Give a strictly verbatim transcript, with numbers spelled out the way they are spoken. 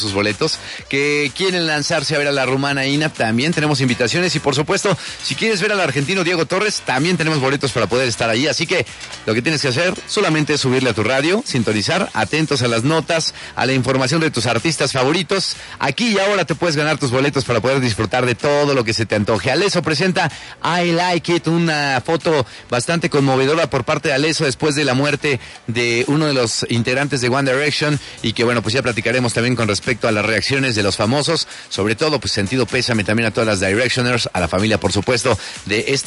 sus boletos, que quieren lanzarse a ver a la rumana Ina, también tenemos invitaciones, y por supuesto, si quieres ver al argentino Diego Torres, también tenemos boletos para poder estar ahí, así que lo que tienes que hacer solamente es subirle a tu radio, sintonizar, atentos a las notas, a la información de tus artistas favoritos. Aquí y ahora te puedes ganar tus boletos para poder disfrutar de todo lo que se te antoje. Alesso presenta I Like It, una foto bastante conmovedora por parte de Alesso después de la muerte de uno de los integrantes de One Direction, y que bueno, pues ya platicaremos también con respecto a las reacciones de los famosos, sobre todo pues sentido pésame también a todas las Directioners, a la familia por supuesto de este